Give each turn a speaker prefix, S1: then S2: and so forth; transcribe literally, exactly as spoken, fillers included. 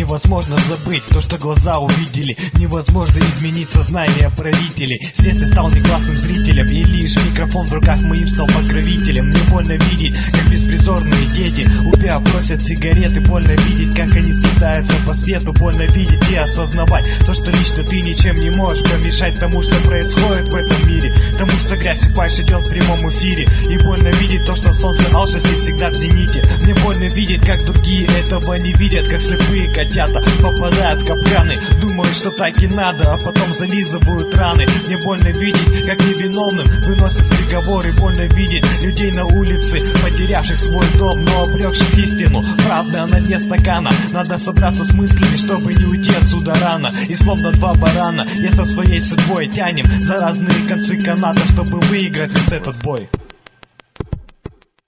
S1: невозможно забыть то, что глаза увидели. Невозможно изменить сознание правителей. С детства стал неклассным зрителем, и лишь микрофон в руках моим стал покровителем. Мне больно видеть, как беспризорные дети у пиа просят сигареты. Больно видеть, как они скитаются по свету. Больно видеть и осознавать то, что лично ты ничем не можешь помешать тому, что происходит в этом мире, тому, что грязь и фальшь идет в прямом эфире. И больно видеть то, что солнце алчности всегда в зените. Мне больно видеть, как другие этого не видят, как слепые котята попадают в капканы, думают, что так и надо, а потом зализывают раны. Мне больно видеть, как невиновным выносят приговоры. Больно видеть людей на улице, потерявших свой дом, но обрекших истину. Правда на дне стакана. Надо собраться с мыслями, чтобы не уйти отсюда рано. И словно два барана я со своей судьбой тянем за разные концы каната, чтобы выиграть весь этот бой.